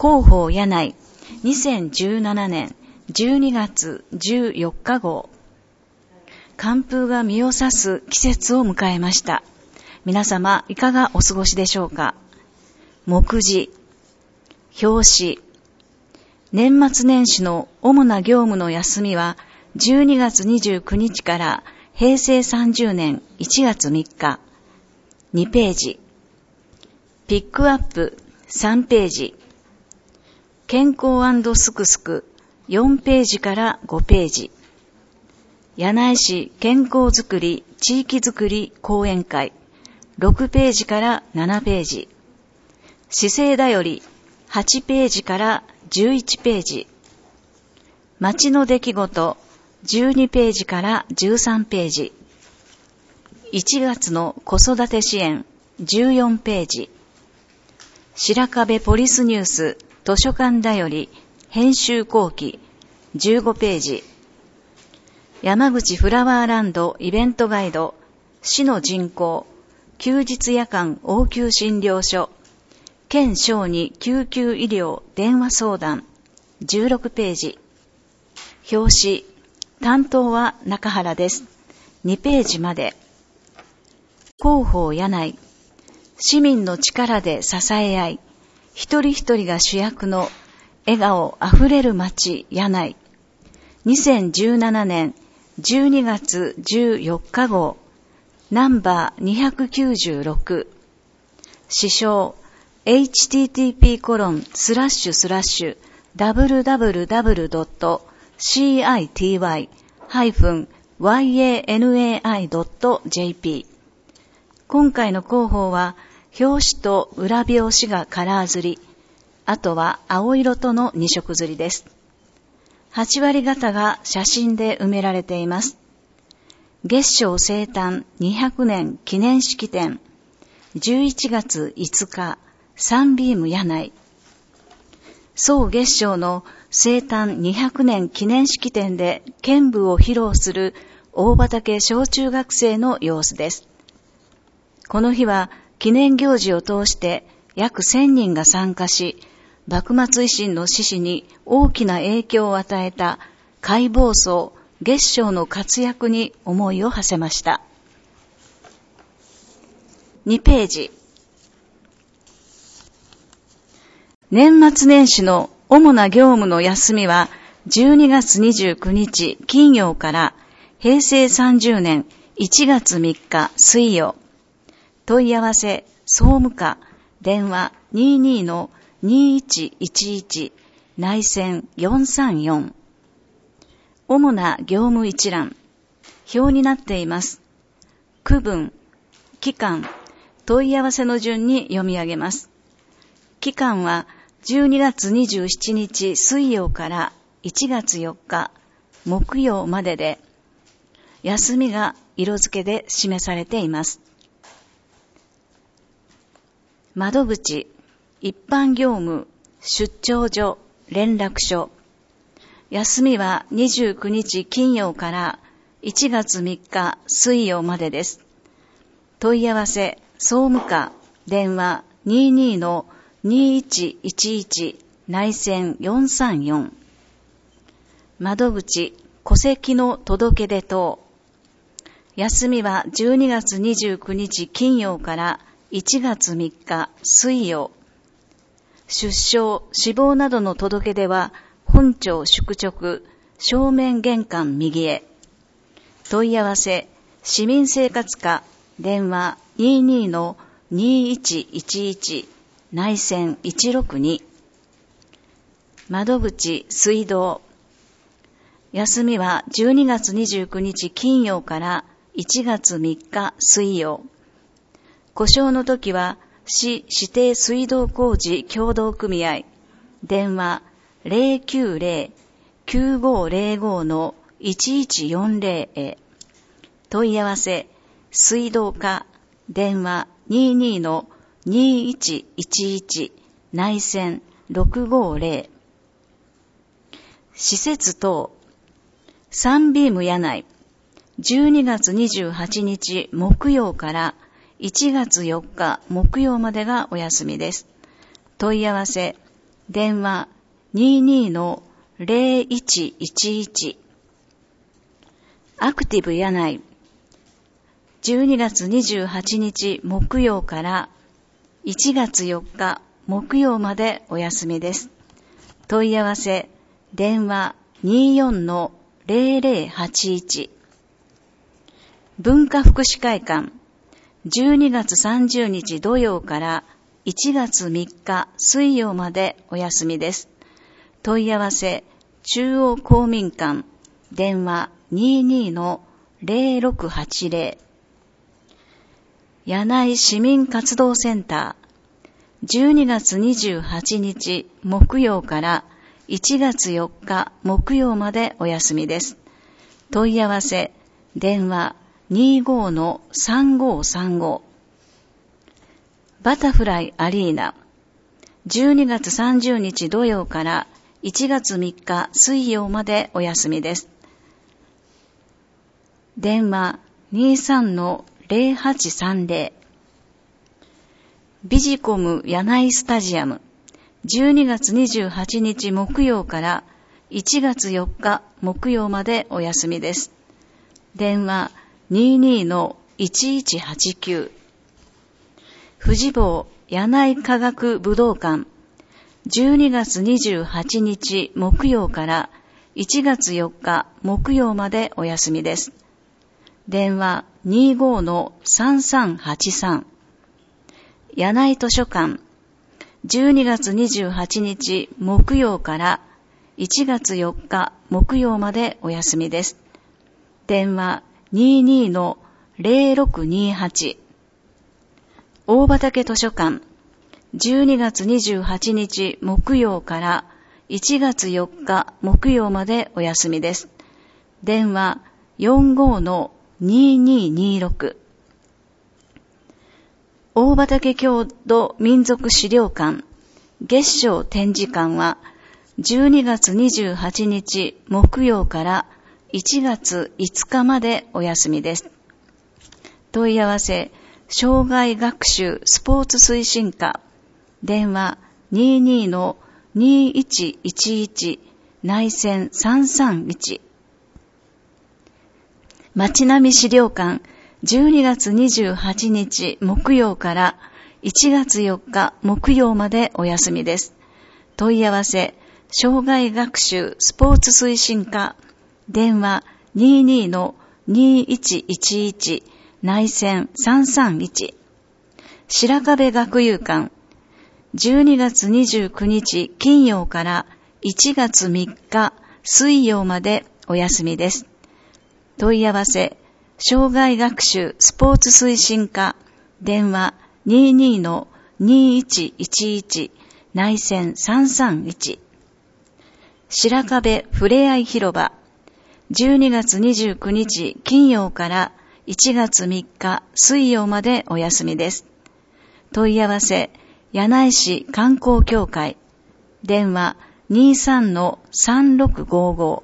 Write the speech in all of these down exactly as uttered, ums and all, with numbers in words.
広報柳井にせんじゅうななねんじゅうにがつじゅうよっか号。寒風が身を刺す季節を迎えました。皆様いかがお過ごしでしょうか。目次、表紙、年末年始の主な業務の休みはじゅうにがつにじゅうくにちからへいせいさんじゅうねんいちがつみっか、にページ、ピックアップさんページ、健康&すくすくよんページからごページ、柳井市健康づくり地域づくり講演会ろくページからななページ、市政だよりはちページからじゅういちページ、町の出来事じゅうにページからじゅうさんページ、いちがつの子育て支援じゅうよんページ、白壁ポリスニュース図書館だより編集後期じゅうごページ、山口フラワーランドイベントガイド市の人口休日夜間応急診療所県小児救急医療電話相談じゅうろくページ、表紙担当は中原です。にページまで。広報柳井、市民の力で支え合い、一人一人が主役の笑顔あふれる街柳井。にせんじゅうななねんじゅうにがつじゅうよっか号、ナンバーにひゃくきゅうじゅうろく。詩唱 エイチティーティーピーコロンスラッシュスラッシュダブリューダブリューダブリュードットシーアイティーワイハイフンワイエーエヌエーアイドットジェーピー。今回の広報は表紙と裏表紙がカラー刷り、あとは青色とのに色刷りです。はちわり方が写真で埋められています。月商生誕にひゃくねん記念式典じゅういちがついつかサンビーム柳井。総月商の生誕にひゃくねん記念式典で剣舞を披露する大畑小中学生の様子です。この日は記念行事を通して約せんにんが参加し、幕末維新の志士に大きな影響を与えた海房荘月商の活躍に思いを馳せました。にページ、年末年始の主な業務の休みはじゅうにがつにじゅうくにち金曜からへいせいさんじゅうねんいちがつみっか水曜。問い合わせ総務課電話 にじゅうに のにじゅういちいちいち 内線よんさんよん。主な業務一覧表になっています。区分、期間、問い合わせの順に読み上げます。期間はじゅうにがつにじゅうしちにち水曜からいちがつよっか木曜までで、休みが色付けで示されています。窓口、一般業務、出張所、連絡所。休みはにじゅうくにち金曜からいちがつみっか水曜までです。問い合わせ、総務課、電話 にじゅうに のにじゅういちいちいち 内線よんさんよん。窓口、戸籍の届け出等。休みはじゅうにがつにじゅうくにち金曜からいちがつみっか水曜。出生、死亡などの届け出は本庁宿直、正面玄関右へ。問い合わせ、市民生活課、電話 にじゅうに のにじゅういちいちいち 内線いちろくに。窓口、水道。休みはじゅうにがつにじゅうくにち金曜からいちがつみっか水曜。故障の時は市指定水道工事協同組合電話 ゼロきゅうゼロ きゅうごゼロご のいちいちよんゼロへ。問い合わせ水道課電話 にじゅうに のにじゅういちいちいち 内線ろくごゼロ。施設等サンビーム柳井じゅうにがつにじゅうはちにち木曜からいちがつよっか木曜までがお休みです。問い合わせ電話 にじゅうにのゼロいちいちいち。アクティブ柳井、じゅうにがつにじゅうはちにち木曜からいちがつよっか木曜までお休みです。問い合わせ、電話 にじゅうよんのゼロゼロはちいち。文化福祉会館、じゅうにがつさんじゅうにち土曜からいちがつみっか水曜までお休みです。問い合わせ、中央公民館、電話 にじゅうにのゼロろくはちゼロ。柳井市民活動センター、じゅうにがつにじゅうはちにち木曜からいちがつよっか木曜までお休みです。問い合わせ、電話 にじゅうごのさんごさんご。バタフライアリーナ、じゅうにがつさんじゅうにち土曜からいちがつみっか水曜までお休みです。電話 にじゅうさんのゼロはちさんゼロ。ビジコム柳井スタジアム、じゅうにがつにじゅうはちにち木曜からいちがつよっか木曜までお休みです。電話 にじゅうにのいちいちはちきゅう。富士坊柳井科学武道館、じゅうにがつにじゅうはちにち木曜からいちがつよっか木曜までお休みです。電話 にじゅうごのさんさんはちさん。柳井図書館、じゅうにがつにじゅうはちにち木曜からいちがつよっか木曜までお休みです。電話 にじゅうにのゼロろくにはち。大畑図書館、じゅうにがつにじゅうはちにち木曜からいちがつよっか木曜までお休みです。電話 よんじゅうごのにじゅうににじゅうろく。大畑郷土民族資料館、月照展示館はじゅうにがつにじゅうはちにち木曜からいちがついつかまでお休みです。問い合わせ、障害学習スポーツ推進課、電話 にじゅうにのにいちいちいち 内線さんさんいち。町並資料館、じゅうにがつにじゅうはちにち木曜からいちがつよっか木曜までお休みです。問い合わせ、障害学習スポーツ推進課、電話 にじゅうにのにいちいちいち 内線さんさんいち。白壁学友館、じゅうにがつにじゅうくにち金曜からいちがつみっか水曜までお休みです。問い合わせ、障害学習スポーツ推進課、電話 にじゅうにのにいちいちいち 内線さんさんいち。白壁ふれあい広場、じゅうにがつにじゅうくにち金曜からいちがつみっか水曜までお休みです。問い合わせ、柳井市観光協会、電話 にじゅうさんのさんろくごご。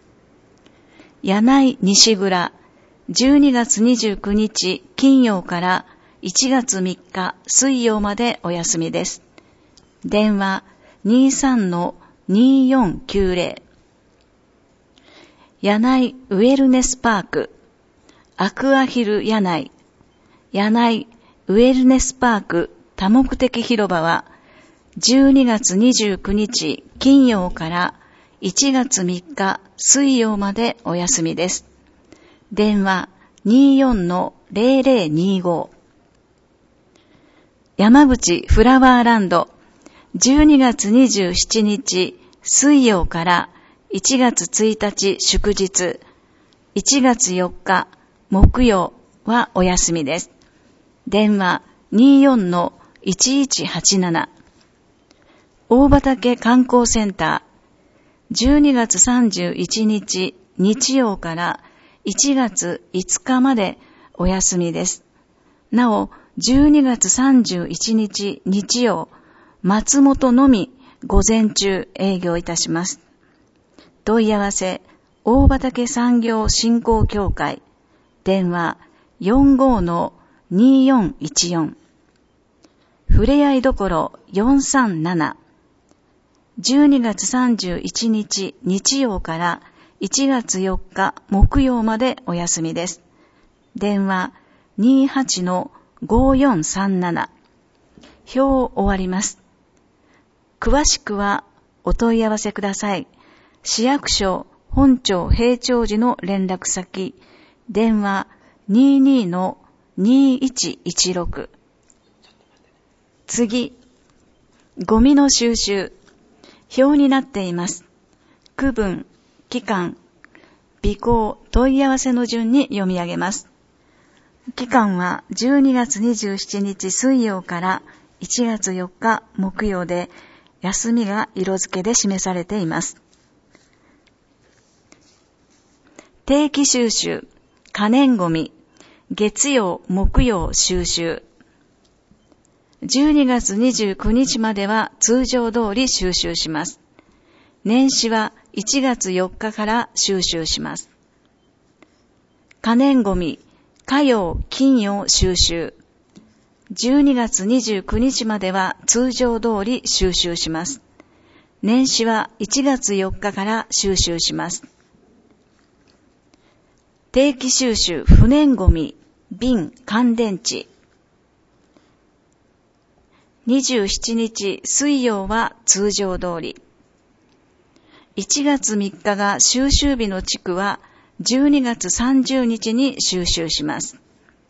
柳井西蔵、じゅうにがつにじゅうくにち金曜からいちがつみっか水曜までお休みです。電話 にじゅうさんのによんきゅうゼロ。柳井ウェルネスパーク、アクアヒル柳井、柳井ウェルネスパーク多目的広場はじゅうにがつにじゅうくにち金曜からいちがつみっか水曜までお休みです。電話 にじゅうよんのゼロゼロにじゅうご。山口フラワーランド、じゅうにがつにじゅうしちにち水曜からいちがつついたち祝日、いちがつよっか木曜はお休みです。電話 にじゅうよんのいちいちはちなな。大畑観光センター、じゅうにがつさんじゅういちにち日曜からいちがついつかまでお休みです。なお、じゅうにがつさんじゅういちにち日曜、松本のみ午前中営業いたします。問い合わせ、大畑産業振興協会、電話 よんじゅうごのによんいちよん。ふれあいどころよんさんなな。 じゅうにがつさんじゅういちにち日曜からいちがつよっか木曜までお休みです。電話 にーはちのごーよんさんなな。表終わります。詳しくはお問い合わせください。市役所本庁平町寺の連絡先、電話 にーにーのにーいちいちろく。次、ゴミの収集。表になっています。区分、期間、備考、問い合わせの順に読み上げます。期間はじゅうにがつにじゅうしちにち水曜からいちがつよっか木曜で、休みが色付けで示されています。定期収集、可燃ゴミ、月曜、木曜収集。じゅうにがつにじゅうくにちまでは通常通り収集します。年始はいちがつよっかから収集します。可燃ゴミ、火曜、金曜収集。じゅうにがつにじゅうくにちまでは通常通り収集します。年始はいちがつよっかから収集します。定期収集、不燃ゴミ、瓶、乾電池。にじゅうしちにち水曜は通常通り。いちがつみっかが収集日の地区はじゅうにがつさんじゅうにちに収集します。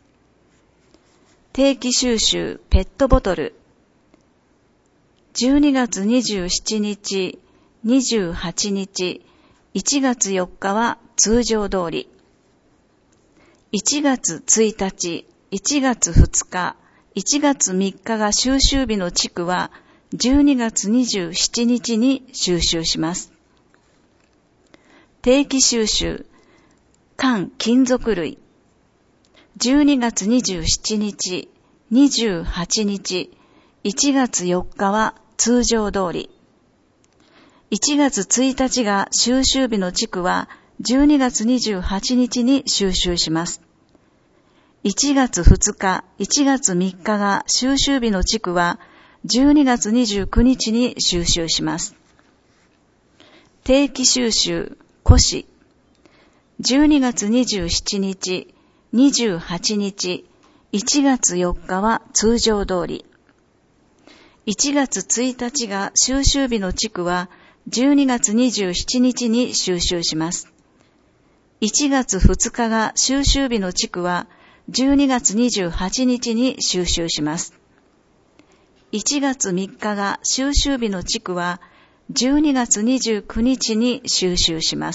定期収集ペットボトル。じゅうにがつにじゅうしちにち、にじゅうはちにち、いちがつよっかは通常通り。いちがつついたち、いちがつふつか、いちがつみっかが収集日の地区はじゅうにがつにじゅうしちにちに収集します。定期収集、缶金属類。じゅうにがつにじゅうしちにち、にじゅうはちにち、いちがつよっかは通常通り。いちがつついたちが収集日の地区はじゅうにがつにじゅうはちにちに収集します。いちがつふつか、いちがつみっかが収集日の地区はじゅうにがつにじゅうくにちに収集します。定期収集、古紙。じゅうにがつにじゅうしちにち、にじゅうはちにち、いちがつよっかは通常通り。いちがつついたちが収集日の地区はじゅうにがつにじゅうしちにちに収集します。いちがつふつかが収集日の地区はじゅうにがつにじゅうはちにちに収集します。いちがつみっかが収集日の地区はじゅうにがつにじゅうくにちに収集します。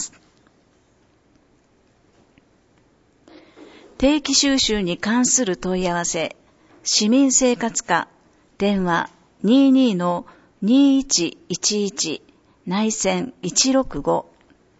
定期収集に関する問い合わせ、市民生活課、電話 にーにーのにーいちいちいち、内線いちろくご。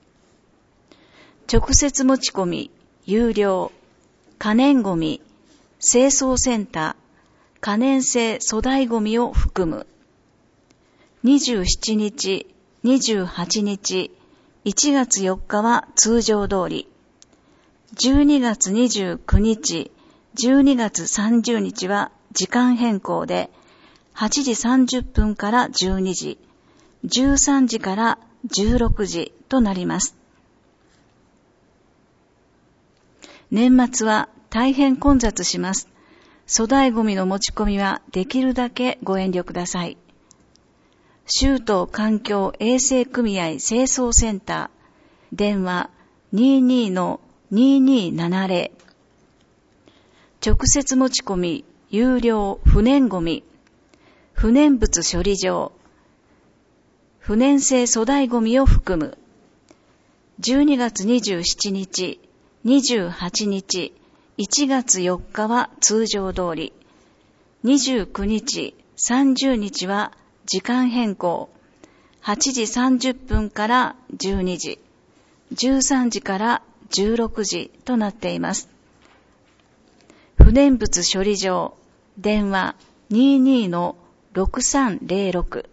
直接持ち込み、有料、可燃ゴミ、清掃センター、可燃性粗大ゴミを含む。にじゅうしちにち、にじゅうはちにち、いちがつよっかは通常通り。じゅうにがつにじゅうくにち、じゅうにがつさんじゅうにちは時間変更で、はちじさんじゅっぷんからじゅうにじ、じゅうさんじからじゅうろくじとなります。年末は大変混雑します。粗大ゴミの持ち込みはできるだけご遠慮ください。州都環境衛生組合清掃センター、電話 にーにーのにーにーななぜろ。直接持ち込み、有料不燃ゴミ、不燃物処理場、不燃性粗大ゴミを含む。じゅうにがつにじゅうしちにち、にじゅうはちにち、いちがつよっかは通常通り。にじゅうくにち、さんじゅうにちは時間変更。はちじさんじゅっぷんからじゅうにじ、じゅうさんじからじゅうろくじとなっています。不燃物処理場、電話 にーにーのろくさんぜろろく。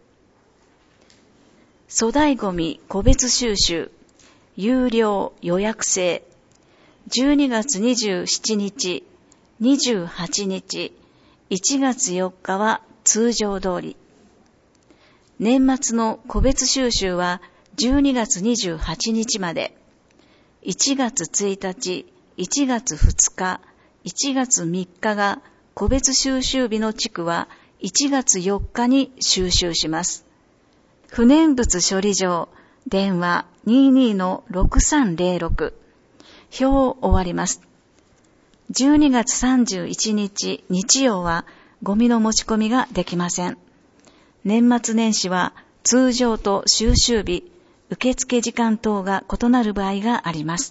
粗大ゴミ個別収集、有料予約制。じゅうにがつにじゅうしちにち、にじゅうはちにち、いちがつよっかは通常通り。 年末の個別収集はじゅうにがつにじゅうはちにちまで、いちがつついたち、いちがつふつか、いちがつみっかが個別収集日の地区はいちがつよっかに収集します。不燃物処理場、電話 にじゅうにのろくさんぜろろく。表を終わります。じゅうにがつさんじゅういちにち日曜はゴミの持ち込みができません。年末年始は通常と収集日、受付時間等が異なる場合があります。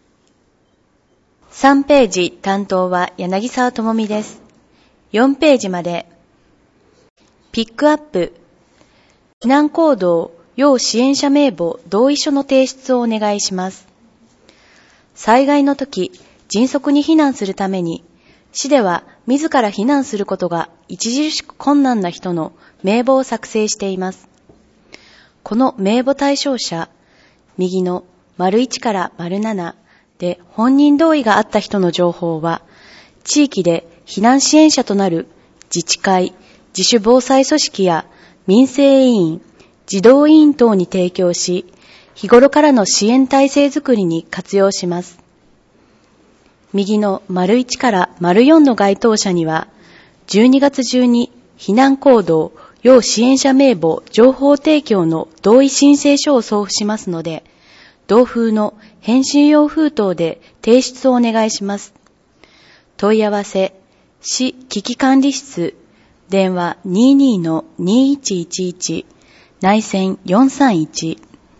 さんページ担当は柳沢智美です。よんページまで。ピックアップ。避難行動要支援者名簿同意書の提出をお願いします。災害の時、迅速に避難するために、市では自ら避難することが著しく困難な人の名簿を作成しています。この名簿対象者、右の丸いちから丸ななで本人同意があった人の情報は、地域で避難支援者となる自治会、自主防災組織や民生委員、児童委員等に提供し、日頃からの支援体制づくりに活用します。右の丸いちから丸よんの該当者には、じゅうにがつ中に避難行動要支援者名簿情報提供の同意申請書を送付しますので、同封の返信用封筒で提出をお願いします。問い合わせ、市危機管理室、電話 にじゅうにのにいちいちいち、内線よんさんいち。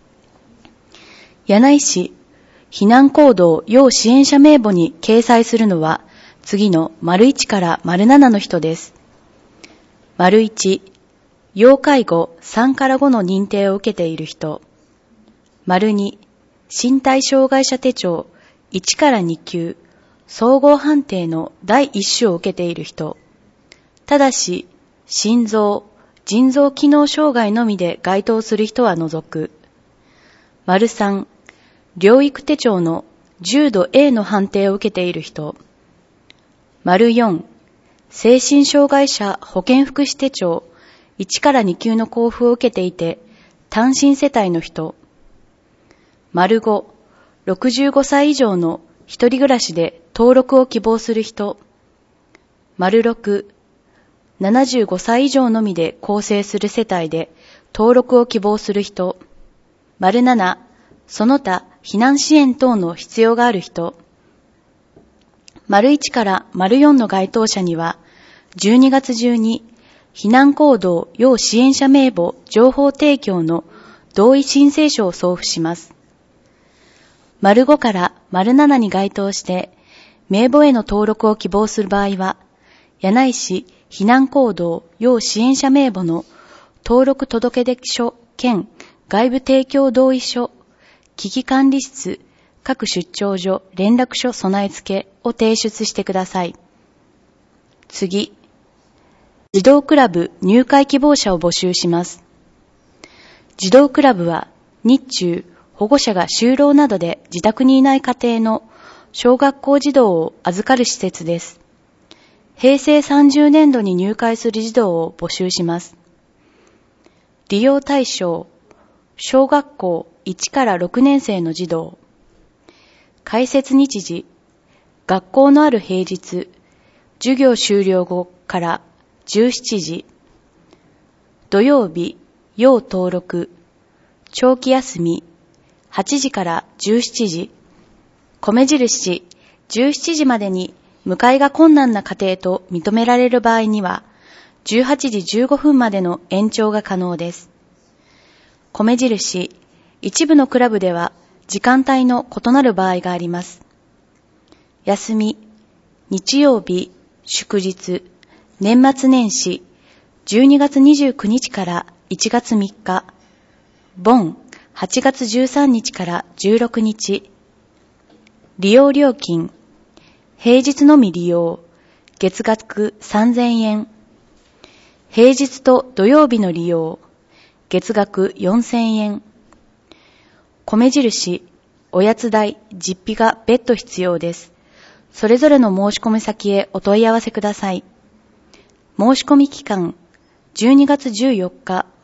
柳井市、避難行動要支援者名簿に掲載するのは、次の丸いちから丸ななの人です。丸いち、要介護さんからごの認定を受けている人。丸に、身体障害者手帳いちからに級、総合判定のだいいっ種を受けている人。ただし、心臓、腎臓機能障害のみで該当する人は除く。丸さん、療育手帳の重度 A の判定を受けている人。丸よん、精神障害者保健福祉手帳いちからに級の交付を受けていて、単身世帯の人。丸ご、ろくじゅうごさい以上の一人暮らしで登録を希望する人。丸ろく、ななじゅうごさい以上のみで構成する世帯で登録を希望する人。丸なな、その他避難支援等の必要がある人。丸いちから丸よんの該当者には、じゅうにがつ中に避難行動要支援者名簿情報提供の同意申請書を送付します。丸ごから丸ななに該当して名簿への登録を希望する場合は、柳井市避難行動要支援者名簿の登録届出書兼外部提供同意書、危機管理室、各出張所連絡書備え付けを提出してください。次、児童クラブ入会希望者を募集します。児童クラブは日中保護者が就労などで自宅にいない家庭の小学校児童を預かる施設です。へいせいさんじゅうねんどに入会する児童を募集します。利用対象、小学校いちからろくねん生の児童。開設日時、学校のある平日、授業終了後からじゅうしちじ。土曜日、要登録、長期休み、はちじからじゅうしちじ。米印、じゅうしちじまでに迎えが困難な家庭と認められる場合には、じゅうはちじじゅうごふんまでの延長が可能です。米印、一部のクラブでは時間帯の異なる場合があります。休み、日曜日、祝日、年末年始、じゅうにがつにじゅうくにちからいちがつみっか、盆、はちがつじゅうさんにちからじゅうろくにち。利用料金、平日のみ利用、月額さんぜんえん。平日と土曜日の利用、月額よんせんえん。米印、おやつ代、実費が別途必要です。それぞれの申し込み先へお問い合わせください。申し込み期間、じゅうにがつじゅうよっか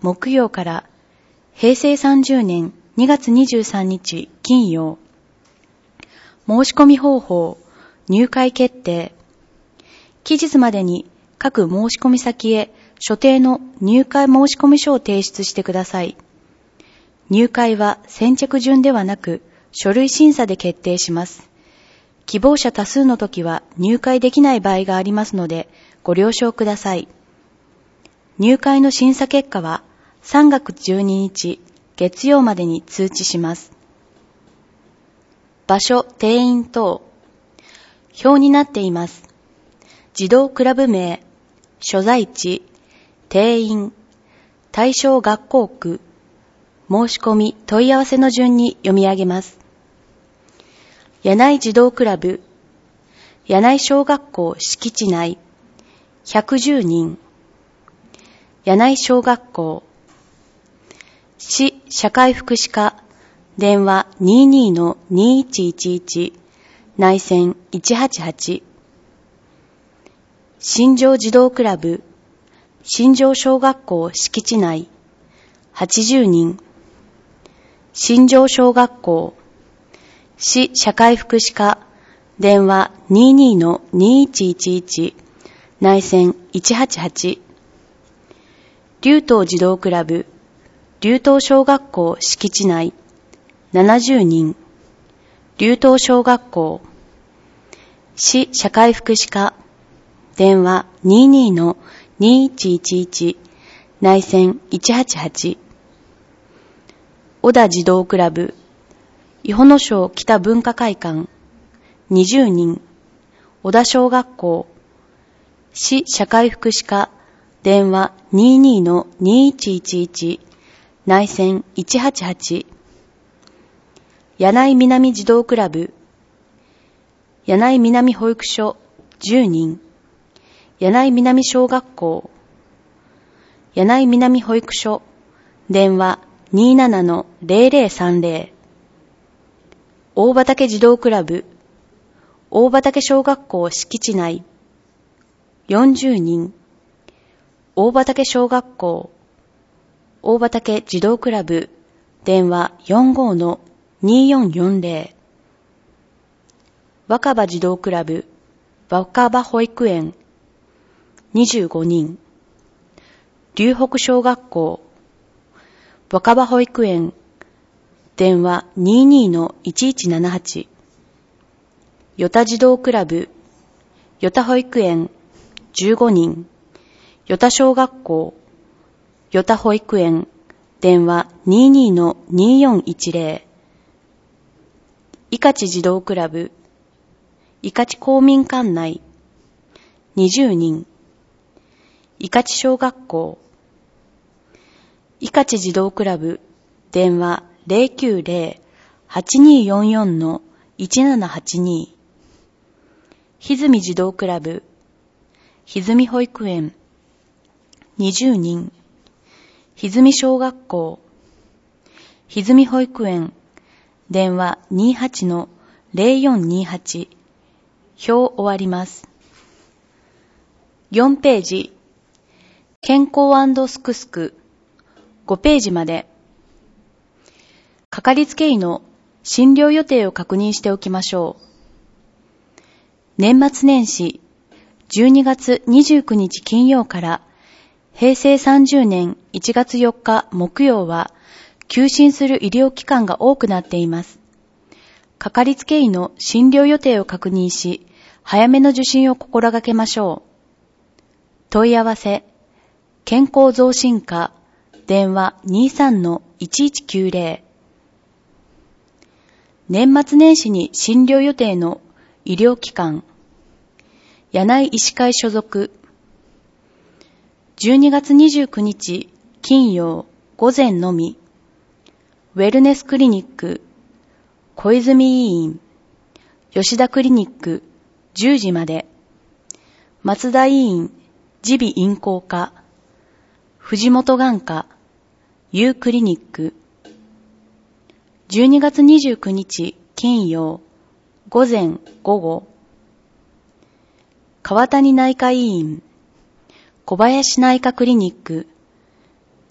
木曜から平成さんじゅうねんにがつにじゅうさんにち金曜。申し込み方法、入会決定。期日までに各申し込み先へ所定の入会申込書を提出してください。入会は先着順ではなく書類審査で決定します。希望者多数の時は入会できない場合がありますのでご了承ください。入会の審査結果はさんがつじゅうににち月曜までに通知します。場所、定員等。表になっています。児童クラブ名、所在地、定員、対象学校区、申し込み問い合わせの順に読み上げます。柳井児童クラブ、柳井小学校敷地内、ひゃくじゅうにん。柳井小学校、市社会福祉課、電話 にじゅうにのにじゅういちいちいち、内線いちはちはち。新庄児童クラブ、新庄小学校敷地内、はちじゅうにん。新庄小学校、市社会福祉課、電話 にじゅうにのにじゅういちいちいち、内線いちはちはち。龍東児童クラブ、龍東小学校敷地内、ななじゅうにん。龍東小学校、市社会福祉課、電話 にじゅうにのにじゅういちいちいち、内線いちはちはち。小田児童クラブ、伊保野小北文化会館、にじゅうにん。小田小学校、市社会福祉課、電話 にじゅうにのにじゅういちいちいち、内線いちはちはち。柳井南児童クラブ、柳井南保育所じゅうにん。柳井南小学校、柳井南保育所、電話 にじゅうななのぜろぜろさんぜろ。大畑児童クラブ、大畑小学校敷地内、よんじゅうにん。大畑小学校、大畑児童クラブ、電話 よんじゅうごのにじゅうよんよんぜろ。若葉児童クラブ、若葉保育園、にじゅうごにん。龍北小学校、若葉保育園、電話 にじゅうにのいちいちななはち。与田児童クラブ、与田保育園、じゅうごにん。与田小学校、与田保育園、電話 にじゅうにのにじゅうよんいちぜろ。伊香地児童クラブ、伊香地公民館内、にじゅうにん。伊香地小学校、伊香地児童クラブ、電話 ぜろきゅうぜろ はちにーよんよんのいちななはちに。歪み児童クラブ、歪み保育園、にじゅうにん。歪み小学校、歪み保育園、電話 にじゅうはちのぜろよんにはち。表終わります。よんページ、健康&すくすく、ごページまで。かかりつけ医の診療予定を確認しておきましょう。年末年始、じゅうにがつにじゅうくにち金曜から平成さんじゅうねんいちがつよっか木曜は休診する医療機関が多くなっています。かかりつけ医の診療予定を確認し、早めの受診を心がけましょう。問い合わせ、健康増進課、電話 にじゅうさんのいちいちきゅうぜろ。年末年始に診療予定の医療機関、柳井医師会所属。じゅうにがつにじゅうくにち金曜午前のみ。ウェルネスクリニック、小泉医院、吉田クリニックじゅうじまで。松田医院、耳鼻咽喉科、藤本眼科、Uクリニック。じゅうにがつにじゅうくにち金曜午前午後。川谷内科医院、小林内科クリニック、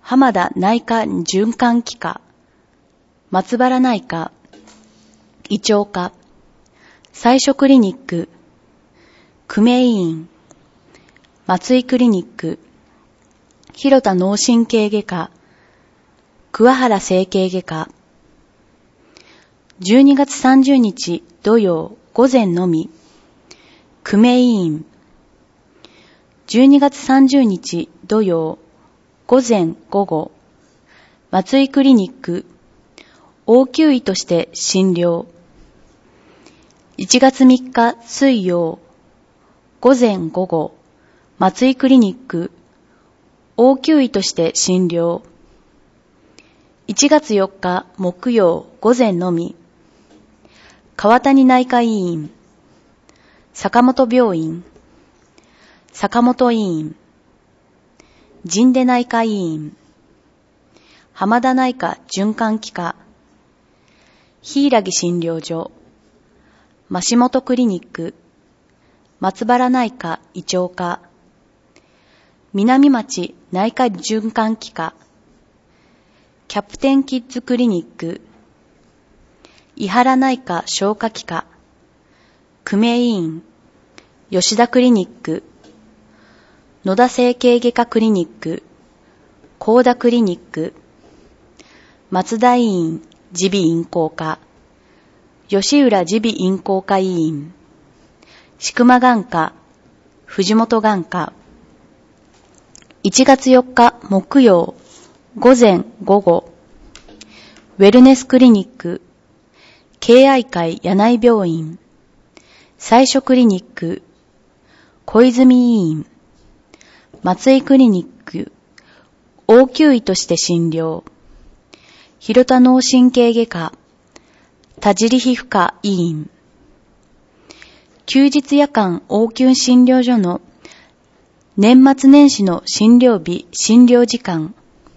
浜田内科循環器科、松原内科、胃腸科、最初クリニック、久米医院、松井クリニック、広田脳神経外科、桑原整形外科。じゅうにがつさんじゅうにち土曜午前のみ、久米医院。じゅうにがつさんじゅうにち土曜午前午後、松井クリニック、応急医として診療。いちがつみっか水曜、午前午後、松井クリニック、応急医として診療。いちがつよっか木曜、午前のみ、川谷内科医院、坂本病院、坂本医院、神出内科医院、浜田内科循環器科、柊診療所、増本クリニック、松原内科胃腸科、南町内科循環器科、キャプテンキッズクリニック、伊原内科消化器科、久米医院、吉田クリニック、野田整形外科クリニック、高田クリニック、松田医院耳鼻咽喉科、吉浦耳鼻咽喉科医院、千曲眼科、藤本眼科。いちがつよっか木曜、午前午後、ウェルネスクリニック、敬愛会柳井病院、最初クリニック、小泉医院、松井クリニック、応急医として診療。広田脳神経外科、田尻皮膚科医院。休日夜間応急診療所の年末年始の診療日、診療時間。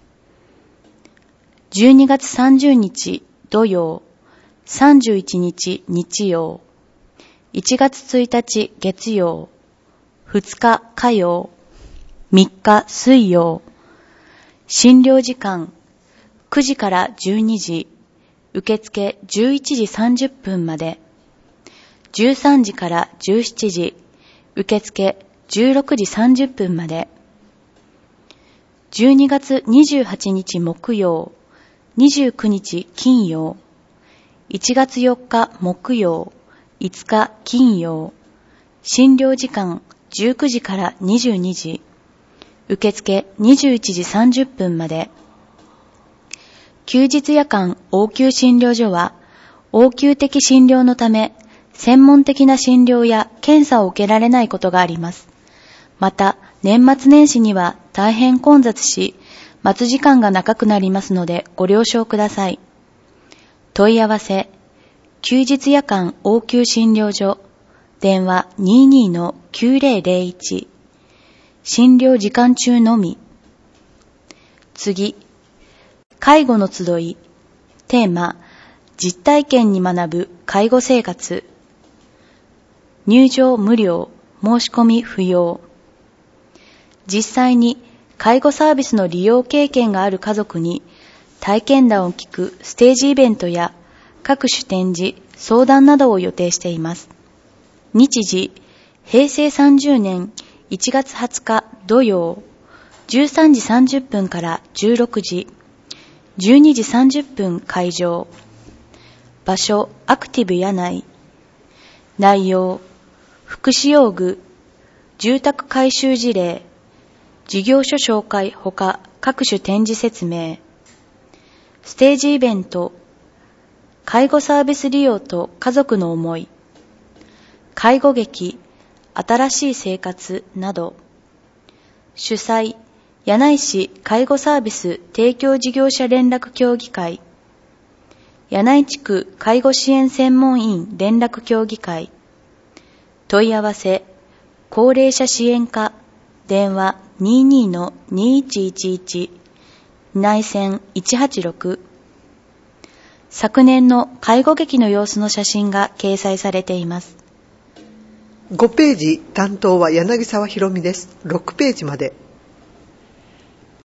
じゅうにがつさんじゅうにち土曜、さんじゅういちにち日曜、いちがつついたち月曜、ふつか火曜、みっか水曜。診療時間くじからじゅうにじ、受付じゅういちじさんじゅっぷんまで。じゅうさんじからじゅうしちじ、受付じゅうろくじさんじゅっぷんまで。じゅうにがつにじゅうはちにち木曜、にじゅうくにち金曜、いちがつよっか木曜、いつか金曜。診療時間じゅうくじからにじゅうにじ、受付にじゅういちじさんじゅっぷんまで。休日夜間応急診療所は、応急的診療のため、専門的な診療や検査を受けられないことがあります。また、年末年始には大変混雑し、待つ時間が長くなりますのでご了承ください。問い合わせ、休日夜間応急診療所、電話 にじゅうに のきゅうぜろぜろいち、診療時間中のみ。次、介護の集い、テーマ、実体験に学ぶ介護生活。入場無料、申し込み不要。実際に介護サービスの利用経験がある家族に体験談を聞くステージイベントや各種展示、相談などを予定しています。日時、へいせいさんじゅうねんいちがつはつか土曜、じゅうさんじさんじゅっぷんからじゅうろくじ、じゅうにじさんじゅっぷん会場。場所、アクティブ柳井。内容、福祉用具、住宅改修事例、事業所紹介ほか各種展示説明。ステージイベント、介護サービス利用と家族の思い。介護劇、新しい生活など。主催、柳井市介護サービス提供事業者連絡協議会。柳井地区介護支援専門員連絡協議会。問い合わせ、高齢者支援課、電話 にじゅうに のにいちいちいち、内線いちはちろく。昨年の介護劇の様子の写真が掲載されています。 ごページ担当は柳沢ひろみです。ろくページまで。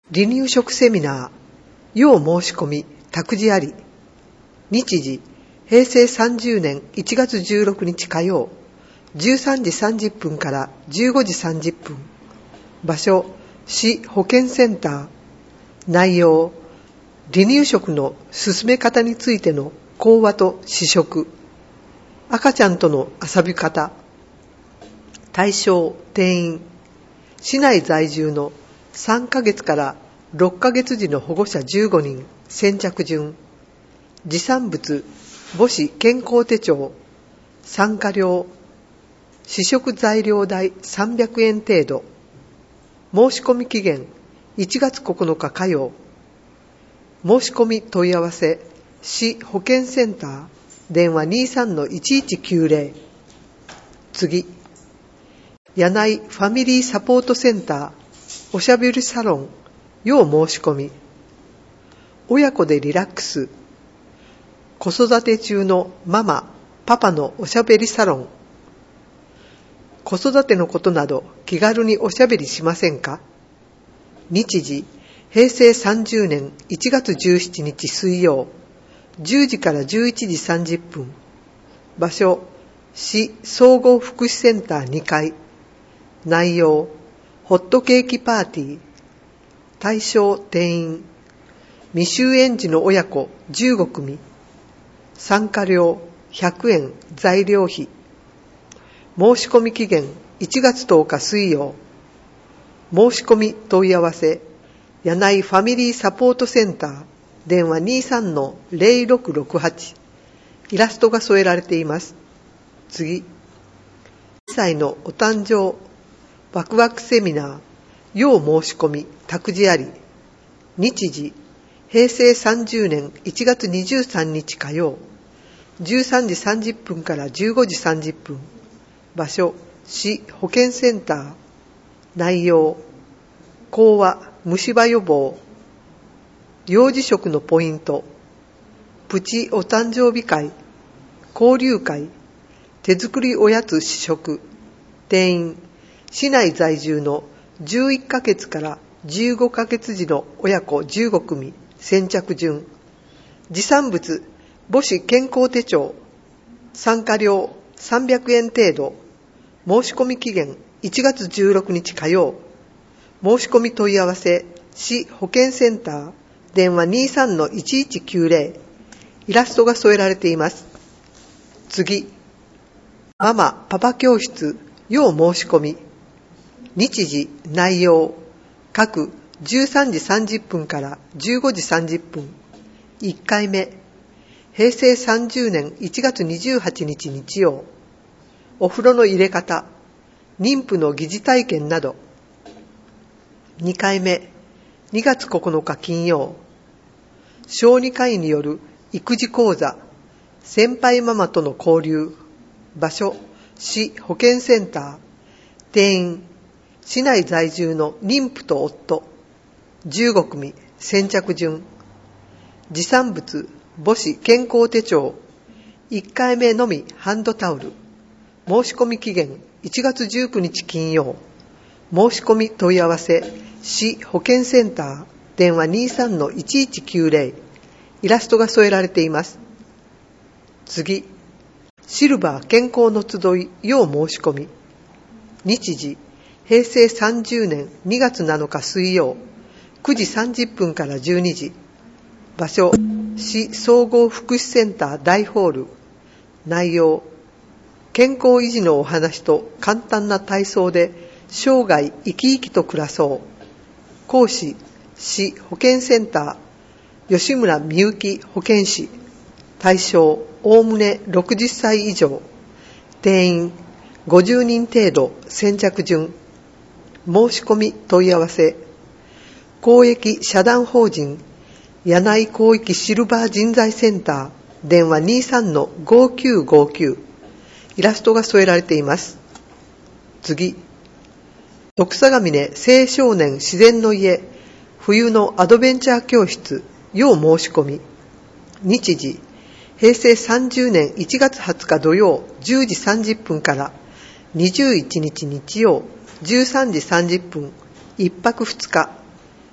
離乳食セミナー、要申し込み、託児あり。日時、へいせいさんじゅうねんいちがつじゅうろくにち火曜、じゅうさんじさんじゅっぷんからじゅうごじさんじゅっぷん。場所、市保健センター。内容、離乳食の進め方についての講話と試食。赤ちゃんとの遊び方。対象、定員。市内在住のさんかげつからろっかげつ児の保護者じゅうごにん。先着順。持参物、母子健康手帳。参加料。試食材料代さんびゃくえん程度。申し込み期限いちがつここのか火曜。申し込み問い合わせ、市保健センター、電話 にさんのいちいちきゅうぜろ。次、柳井ファミリーサポートセンター、おしゃべりサロン、要申し込み。親子でリラックス、子育て中のママ、パパのおしゃべりサロン。子育てのことなど気軽におしゃべりしませんか？日時、へいせいさんじゅうねんいちがつじゅうしちにち水曜、じゅうじからじゅういちじさんじゅっぷん。場所、市総合福祉センターにかい。内容、ホットケーキパーティー。対象、定員。未就園児の親子じゅうごくみ。参加料ひゃくえん、材料費。申し込み期限いちがつとおか水曜。申し込み問い合わせ、柳井ファミリーサポートセンター、電話 にさんのぜろろくろくはち。イラストが添えられています。次、いっさいのお誕生ワクワクセミナー、要申し込み、託児あり。日時、へいせいさんじゅうねんいちがつにじゅうさんにち火曜、じゅうさんじさんじゅっぷんからじゅうごじさんじゅっぷん。場所、市保健センター。内容、講話、虫歯予防。幼児食のポイント。プチお誕生日会。交流会。手作りおやつ試食。定員、市内在住のじゅういっかげつからじゅうごかげつ児の親子じゅうごくみ。先着順。持参物、母子健康手帳。参加料さんびゃくえん程度。申し込み期限いちがつじゅうろくにち火曜。申し込み問い合わせ、市保健センター、電話 にさんのいちいちきゅうぜろ。イラストが添えられています。次、ママパパ教室、要申し込み。日時、内容、各じゅうさんじさんじゅっぷんからじゅうごじさんじゅっぷん。いっかいめ、へいせいさんじゅうねんいちがつにじゅうはちにち日曜。お風呂の入れ方、妊婦の疑似体験など。にかいめ、にがつここのか金曜。小児科医による育児講座、先輩ママとの交流。場所、市保健センター。定員、市内在住の妊婦と夫。じゅうごくみ、先着順。持参物、母子健康手帳。いっかいめのみハンドタオル。申し込み期限いちがつじゅうくにち金曜。申し込み問い合わせ、市保健センター、電話 にさんのいちいちきゅうぜろ。イラストが添えられています。次、シルバー健康の集い、要申し込み。日時、へいせいさんじゅうねんにがつなのか水曜、くじさんじゅっぷんからじゅうにじ。場所、市総合福祉センター大ホール。内容、健康維持のお話と簡単な体操で生涯生き生きと暮らそう。講師、市保健センター、吉村美幸保健師。対象、おおむねろくじゅっさい以上。定員、ごじゅうにん程度、先着順。申し込み問い合わせ、公益社団法人、柳井広域シルバー人材センター、電話 にさんのごきゅうごきゅう。イラストが添えられています。次、徳相峰青少年自然の家冬のアドベンチャー教室、要申し込み。日時、へいせいさんじゅうねんいちがつはつか土曜じゅうじさんじゅっぷんからにじゅういちにち日曜じゅうさんじさんじゅっぷん、いっぱくふつか。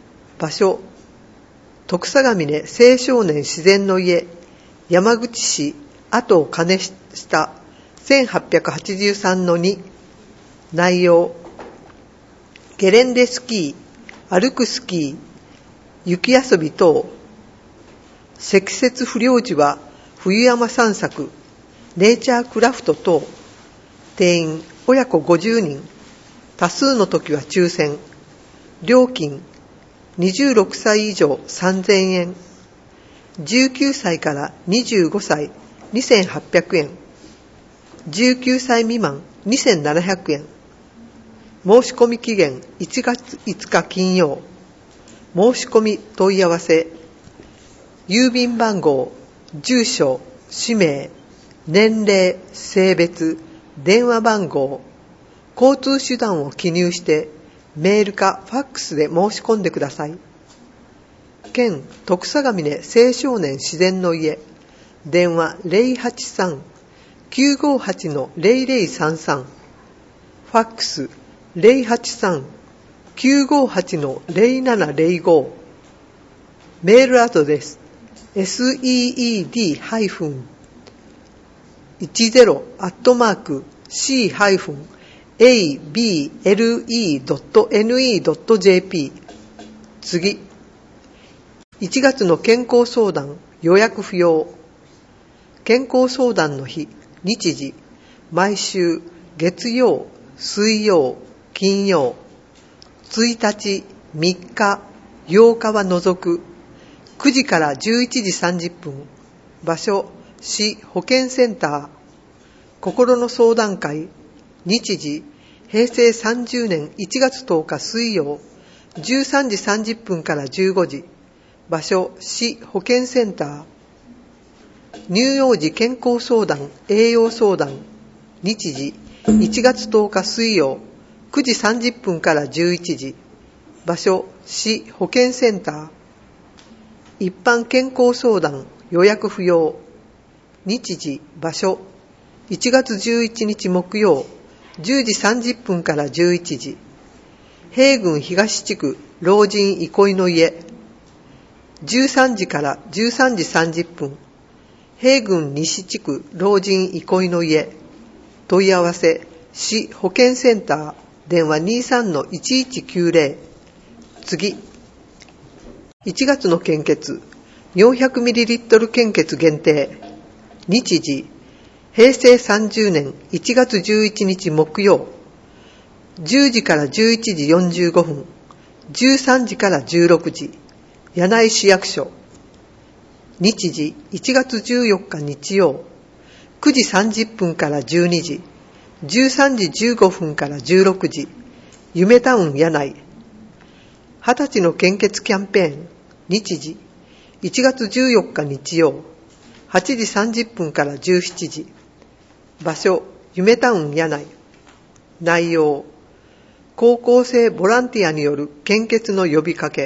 場所、徳相模根青少年自然の家、山口市阿東金下 せんはっぴゃくはちじゅうさんのに。内容、ゲレンデスキー、歩くスキー、雪遊び等。積雪不良時は冬山散策、ネイチャークラフト等。定員親子ごじゅうにん、多数の時は抽選。料金にじゅうろくさい以上さんぜんえん、じゅうきゅうさいからにじゅうごさいにせんはっぴゃくえん、じゅうきゅうさい未満にせんななひゃくえん。申し込み期限いちがついつか金曜。申し込み問い合わせ、郵便番号、住所、氏名、年齢、性別、電話番号、交通手段を記入してメールかファックスで申し込んでください。県徳相模根青少年自然の家、電話 ゼロはちさん きゅうごはち ゼロゼロさんさん、ファックス ゼロはちさん きゅうごはち ゼロななゼロご、メールアドレス セーディーじゅう アットマーク シー エー ビー エル イー ドット エヌ イー ドット ジェーピー。 次、いちがつの健康相談予約不要。健康相談の日、日時、毎週月曜、水曜、金曜、いちにち、みっか、ようかは除く、くじからじゅういちじさんじゅっぷん、場所、市保健センター、心の相談会、日時、へいせいさんじゅうねんいちがつとおか水曜、じゅうさんじさんじゅっぷんからじゅうごじ、場所、市保健センター、乳幼児健康相談、栄養相談、日時、いちがつとおか水曜、くじさんじゅっぷんからじゅういちじ、場所、市保健センター、一般健康相談、予約不要、日時、場所、いちがつじゅういちにち木曜、じゅうじさんじゅっぷんからじゅういちじ、平郡東地区老人憩いの家、じゅうさんじからじゅうさんじさんじゅっぷん、平郡西地区老人憩いの家、問い合わせ、市保健センター、電話 にじゅうさんのいちいちきゅうゼロ。次、いちがつの献血、よんひゃくミリリットル 献血限定、日時、へいせいさんじゅうねんいちがつじゅういちにち木曜、じゅうじからじゅういちじよんじゅうごふん、じゅうさんじからじゅうろくじ、柳井市役所、日時いちがつじゅうよっか日曜、くじさんじゅっぷんからじゅうにじ、じゅうさんじじゅうごふんからじゅうろくじ、夢タウン柳井、はたちの献血キャンペーン、日時いちがつじゅうよっか日曜、はちじさんじゅっぷんからじゅうしちじ、場所、夢タウン柳井。内容、高校生ボランティアによる献血の呼びかけ。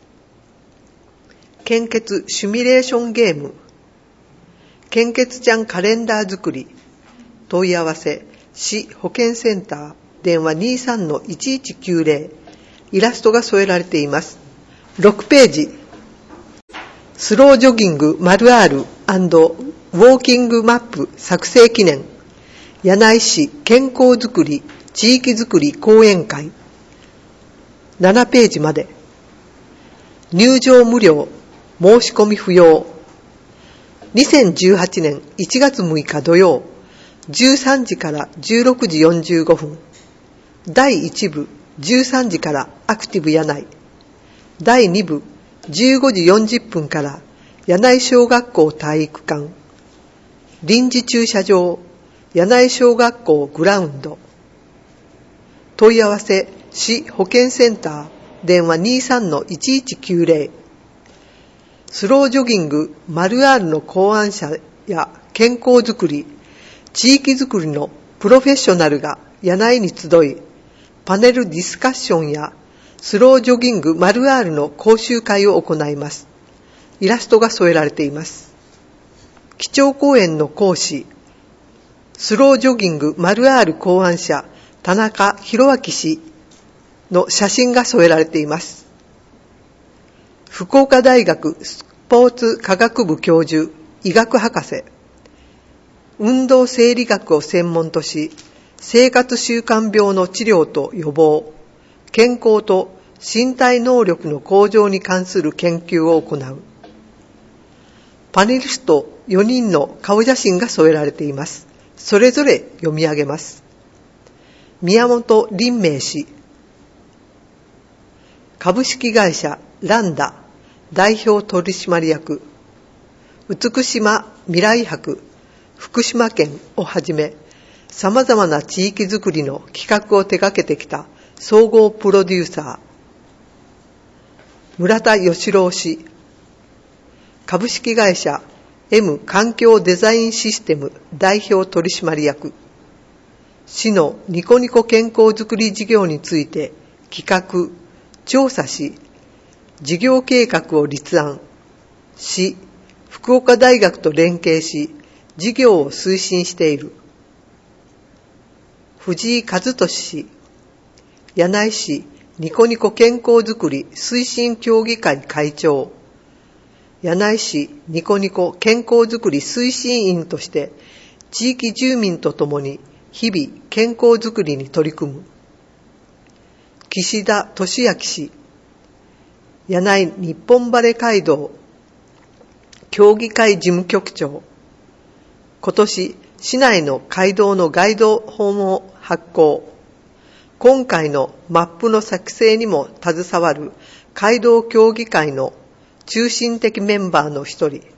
献血シミュレーションゲーム。献血ちゃんカレンダー作り。問い合わせ、市保健センター、電話 にじゅうさんのいちいちきゅうゼロ。イラストが添えられています。ろくページ。スロージョギング ○○& ウォーキングマップ作成記念、柳井市健康づくり地域づくり講演会。ななページまで。入場無料、申し込み不要。にせんじゅうはちねんいちがつむいか土曜、じゅうさんじからじゅうろくじよんじゅうごふん。だいいち部、じゅうさんじからアクティブ柳井。だいに部、じゅうごじよんじゅっぷんから柳井小学校体育館。臨時駐車場、柳井小学校グラウンド。問い合わせ、市保健センター、電話 にじゅうさんのいちいちきゅうゼロ。スロージョギング ○○の考案者や健康づくり、地域づくりのプロフェッショナルが柳井に集い、パネルディスカッションやスロージョギング ○○の講習会を行います。イラストが添えられています。基調講演の講師、スロージョギング ○○考案者田中博明氏の写真が添えられています。 福岡大学スポーツ科学部教授、医学博士。運動生理学を専門とし、生活習慣病の治療と予防、健康と身体能力の向上に関する研究を行う。パネリストよにんの顔写真が添えられています。それぞれ読み上げます。宮本林明氏、株式会社ランダ代表取締役、美島未来博福島県をはじめ、様々な地域づくりの企画を手掛けてきた総合プロデューサー、村田義郎氏、株式会社 M 環境デザインシステム代表取締役、市のニコニコ健康づくり事業について企画、調査し、事業計画を立案し、福岡大学と連携し、事業を推進している。藤井和俊氏、柳井市ニコニコ健康づくり推進協議会会長、柳井市ニコニコ健康づくり推進員として地域住民とともに日々健康づくりに取り組む。岸田俊明氏、柳井日本バレ街道協議会事務局長、今年市内の街道のガイド本を発行。今回のマップの作成にも携わる街道協議会の中心的メンバーの一人。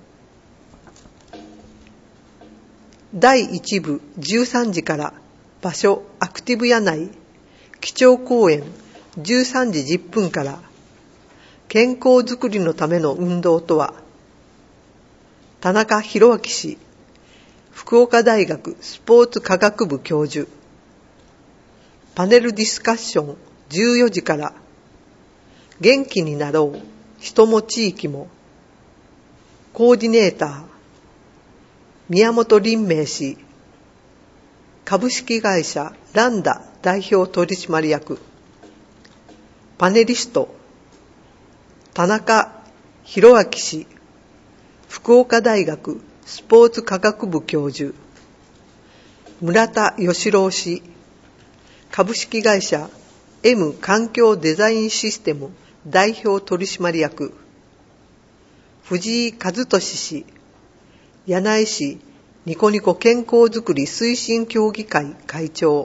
だいいち部じゅうさんじから場所アクティブ柳井基調講演じゅうさんじじゅっぷんから健康づくりのための運動とは。田中宏明氏、福岡大学スポーツ科学部教授。パネルディスカッションじゅうよじから元気になろう人も地域も。コーディネーター宮本林明氏、株式会社ランダ代表取締役。パネリスト田中宏明氏、福岡大学スポーツ科学部教授。村田義郎氏、株式会社 M 環境デザインシステム代表取締役。藤井和俊氏、柳井市ニコニコ健康づくり推進協議会会長。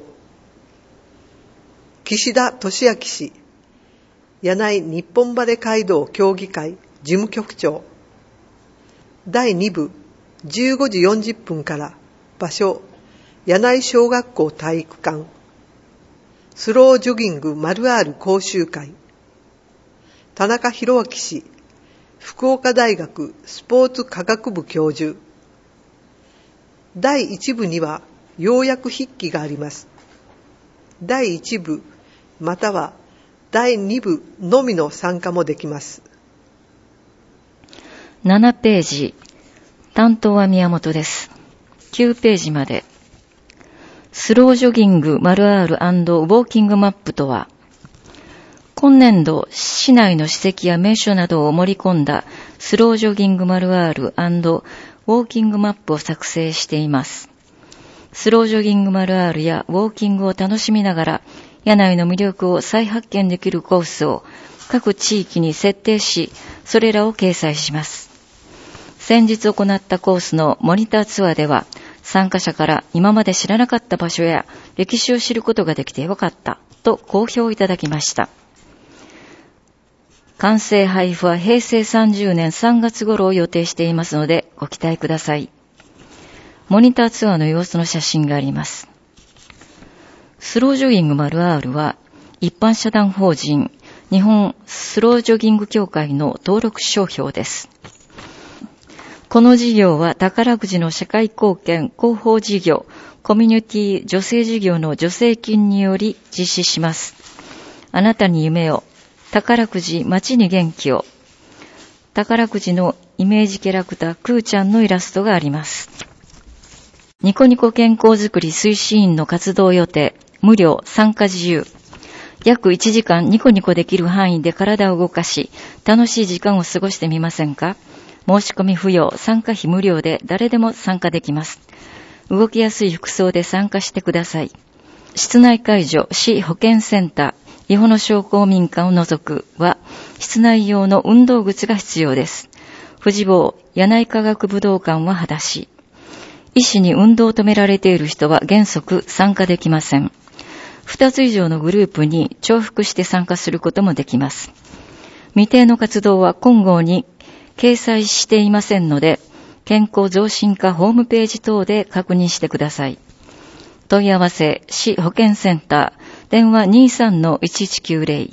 岸田俊明氏、柳井日本バレ街道協議会事務局長。だいに部じゅうごじよんじゅっぷんから場所柳井小学校体育館。スロージョギング丸 R 講習会。田中宏明氏、福岡大学スポーツ科学部教授。だいいち部には要約筆記があります。だいいち部またはだいに部のみの参加もできます。 ななページ、担当は宮本です。きゅうページまで。スロージョギング ○R& ウォーキングマップとは、今年度市内の史跡や名所などを盛り込んだスロージョギング ○R& ウォーキングマップを作成しています。スロージョギング ○R やウォーキングを楽しみながら柳井の魅力を再発見できるコースを各地域に設定し、それらを掲載します。先日行ったコースのモニターツアーでは、参加者から今まで知らなかった場所や歴史を知ることができてよかったと好評いただきました。完成配布はへいせいさんじゅうねんさんがつ頃を予定していますのでご期待ください。モニターツアーの様子の写真があります。スロージョギング ○R は一般社団法人日本スロージョギング協会の登録商標です。この事業は宝くじの社会貢献広報事業、コミュニティ助成事業の助成金により実施します。あなたに夢を、宝くじ街に元気を。宝くじのイメージキャラクタークーちゃんのイラストがあります。ニコニコ健康づくり推進員の活動予定、無料参加自由。 約いちじかんニコニコできる範囲で体を動かし、楽しい時間を過ごしてみませんか？申し込み不要、参加費無料で誰でも参加できます。動きやすい服装で参加してください。室内介助、市保健センター、伊保の商工民館を除くは、室内用の運動靴が必要です。富士坊、柳井科学武道館は裸足。医師に運動を止められている人は原則参加できません。二つ以上のグループに重複して参加することもできます。未定の活動は今号に掲載していませんので、健康増進課ホームページ等で確認してください。問い合わせ、市保健センター、電話 にじゅうさんのいちいちきゅうぜろ。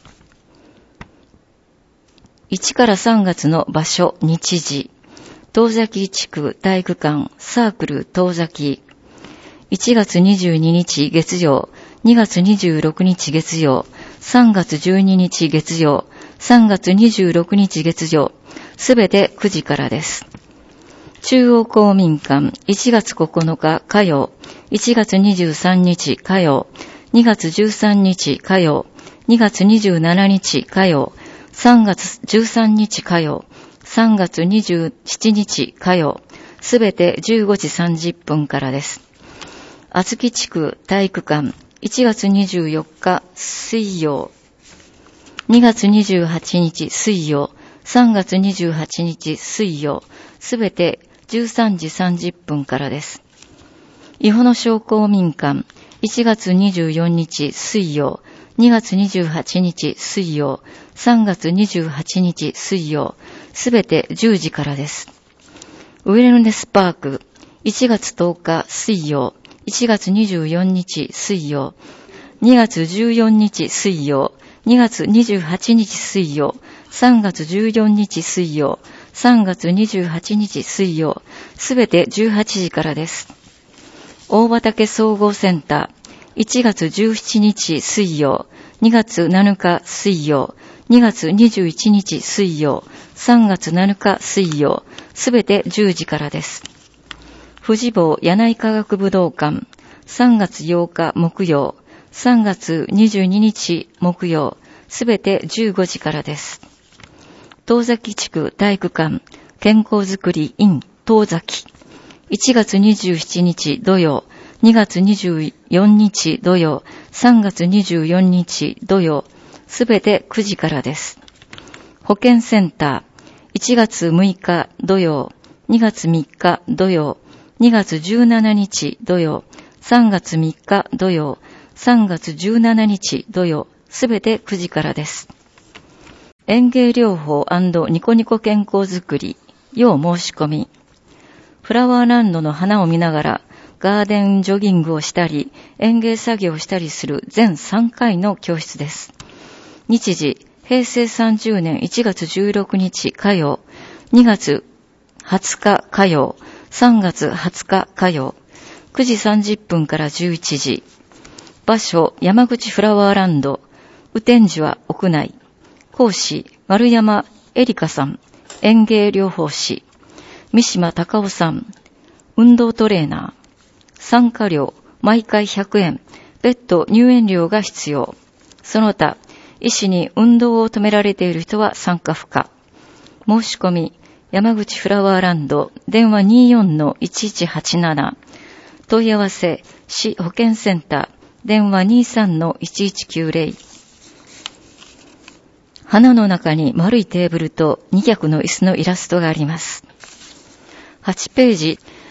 いちからさんがつの場所、日時。遠崎地区体育館サークル遠崎。いちがつにじゅうににち月曜、にがつにじゅうろくにち月曜、さんがつじゅうににち月曜、さんがつにじゅうろくにち月曜、すべてくじからです。中央公民館いちがつここのか火曜、いちがつにじゅうさんにち火曜、にがつじゅうさんにち火曜、にがつにじゅうしちにち火曜、さんがつじゅうさんにち火曜、さんがつにじゅうしちにち火曜、すべてじゅうごじさんじゅっぷんからです。厚木地区体育館いちがつにじゅうよっか水曜、にがつにじゅうはちにち水曜、さんがつにじゅうはちにち水曜、すべてじゅうさんじさんじゅっぷんからです。伊保の商工民館いちがつにじゅうよっか水曜、にがつにじゅうはちにち水曜、さんがつにじゅうはちにち水曜、すべてじゅうじからです。ウェルネスパークいちがつとおか水曜、いちがつにじゅうよっか水曜、にがつじゅうよっか水曜、にがつにじゅうはちにち水曜、さんがつじゅうよっか水曜、さんがつにじゅうはちにち水曜、すべてじゅうはちじからです。大畑総合センターいちがつじゅうしちにち水曜、にがつなのか水曜、にがつにじゅういちにち水曜、さんがつなのか水曜、すべてじゅうじからです。富士坊柳井科学武道館さんがつようか木曜、さんがつにじゅうににち木曜、すべてじゅうごじからです。遠崎地区体育館健康づくり in 遠崎いちがつにじゅうしちにち土曜、にがつにじゅうよっか土曜、さんがつにじゅうよっか土曜、すべてくじからです。保健センターいちがつむいか土曜、にがつみっか土曜、にがつじゅうしちにち土曜、さんがつみっか土曜、さんがつじゅうしちにち土曜、すべてくじからです。園芸療法&ニコニコ健康づくり、要申し込み。フラワーランドの花を見ながら、ガーデンジョギングをしたり、園芸作業をしたりする全さんかいの教室です。日時、へいせいさんじゅうねんいちがつじゅうろくにち火曜、にがつはつか火曜、さんがつはつか火曜、くじさんじゅっぷんからじゅういちじ。場所、山口フラワーランド。雨天時は屋内。講師、丸山エリカさん。園芸療法士。三島隆夫さん。運動トレーナー。参加料、毎回ひゃくえん。別途入園料が必要。その他、医師に運動を止められている人は参加不可。申し込み、山口フラワーランド、電話 にじゅうよんのいちいちはちなな。問い合わせ、市保健センター、電話 にじゅうさんのいちいちきゅうぜろ。花の中に丸いテーブルとに脚の椅子のイラストがあります。はちページ、